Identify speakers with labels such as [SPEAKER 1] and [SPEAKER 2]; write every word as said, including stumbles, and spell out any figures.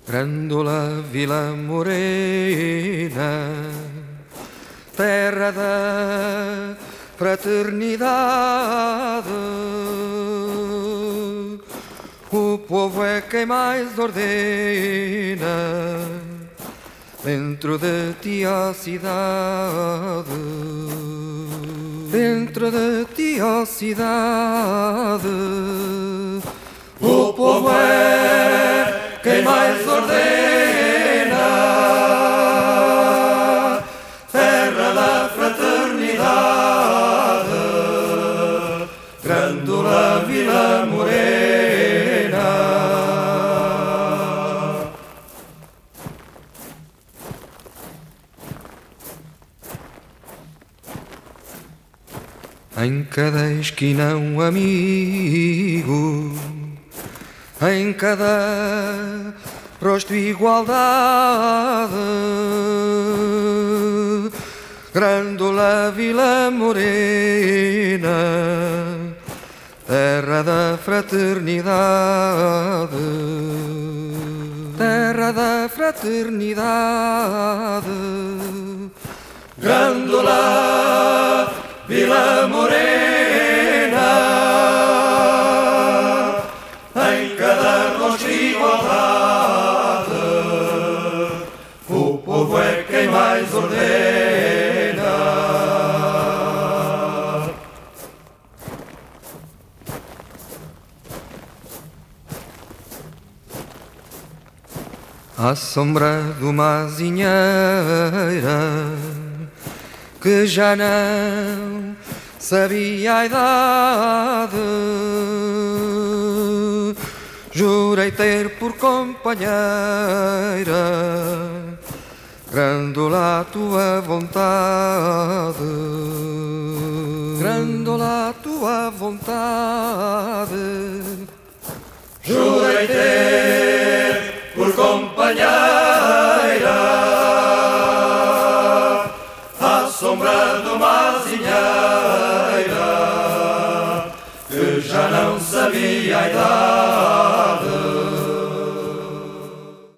[SPEAKER 1] Grândola Vila Morena, terra da fraternidade, o povo é quem mais ordena dentro de ti a cidade, dentro de ti a cidade. O povo é quem mais ordena, terra da fraternidade, Grândola Vila Morena. Em cada esquina um amigo, em cada rosto igualdade, Grândola Vila Morena, terra da fraternidade, terra da fraternidade. Grândola Vila Morena, em cada rosto igualdade, o povo é quem mais ordena. À sombra de uma azinheira que já não sabia a idade, jurei ter por companheira Grândola a tua vontade, Grândola a tua vontade. Jurei ter por companheira à sombra de uma azinheira que já não sabia a idade,